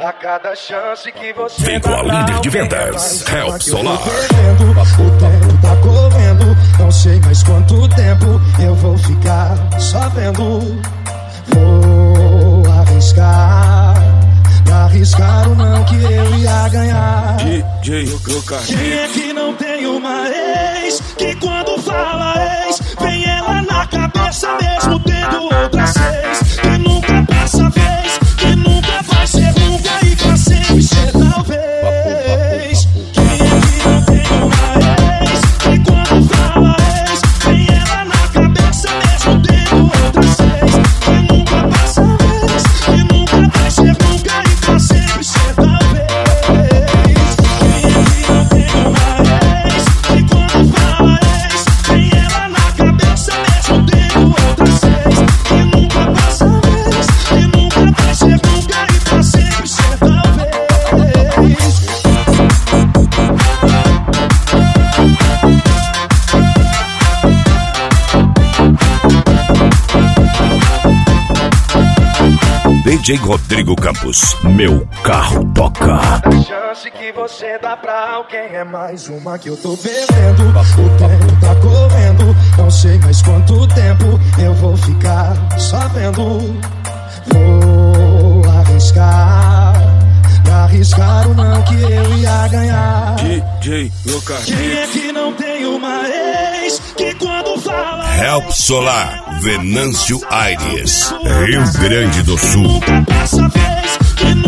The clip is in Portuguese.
A cada chance que você vem com a líder de vendas, Help Solar. O tempo tá correndo, não sei mais quanto tempo eu vou ficar só vendo. Vou arriscar, pra arriscar o não que eu ia ganhar. DJ Quem é que não tem uma ex, que quando fala ex, vem ela na cabeça mesmo tendo outras seis, que nunca passa vez, que nunca vai ser nunca e pra sempre ser talvez. Quem é que não tem uma ex, que quando fala ex, vem ela na cabeça mesmo tendo outras seis, que nunca passa vez, que nunca vai ser nunca e pra sempre ser talvez. DJ Rodrigo Campos, meu carro toca. A chance que você dá pra alguém é mais uma que eu tô perdendo. O tempo tá correndo, não sei mais quanto tempo eu vou ficar só vendo. Vou arriscar, pra arriscar o não que eu ia ganhar. DJ Lucas. Quem é que não tem uma ex, que quando fala Help Solar, Venâncio Aires, Rio Grande do Sul. Nunca passa vez, que